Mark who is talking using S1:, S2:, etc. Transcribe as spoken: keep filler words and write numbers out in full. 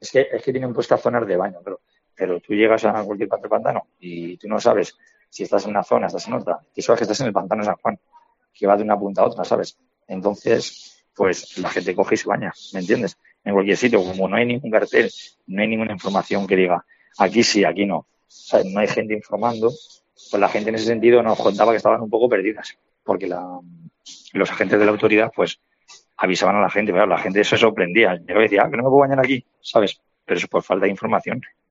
S1: Es que, es que tienen puestas zonas de baño, pero, pero tú llegas a cualquier parte del pantano y tú no sabes si estás en una zona, estás en otra, y sabes que estás en el pantano de San Juan, que va de una punta a otra, ¿sabes? Entonces, pues la gente coge y se baña, ¿me entiendes? En cualquier sitio, como no hay ningún cartel, no hay ninguna información que diga aquí sí, aquí no. O sea, no hay gente informando, pues la gente en ese sentido nos contaba que estaban un poco perdidas, porque la, los agentes de la autoridad, pues, avisaban a la gente, pero la gente se sorprendía. Yo decía, ah, que no me puedo bañar aquí, ¿sabes? Pero eso por falta de información.